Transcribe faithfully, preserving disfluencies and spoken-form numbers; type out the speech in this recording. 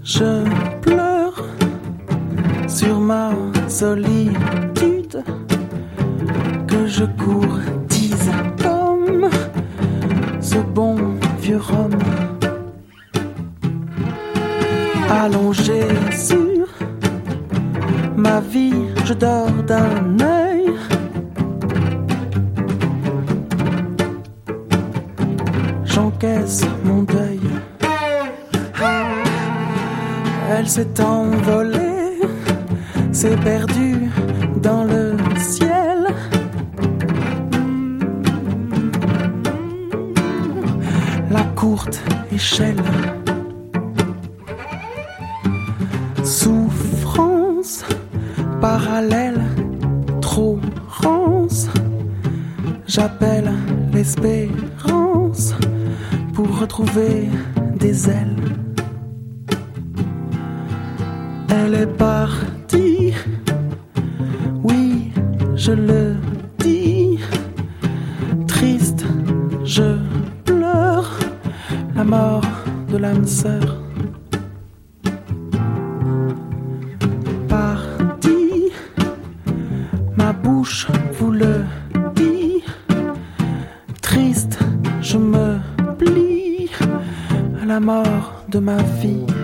Je pleure sur ma solitude, que je courtise comme ce bon vieux Rome. Allongé sur ma vie, je dors d'un œil. J'encaisse mon deuil. Elle s'est envolée, s'est perdue dans le ciel. La courte échelle. Souffrance parallèle, trop rance. J'appelle l'espérance pour retrouver des ailes. Elle est partie, oui, je le dis. Triste, je pleure la mort de l'âme sœur. Partie, ma bouche vous le dit. Triste, je me plie à la mort de ma vie.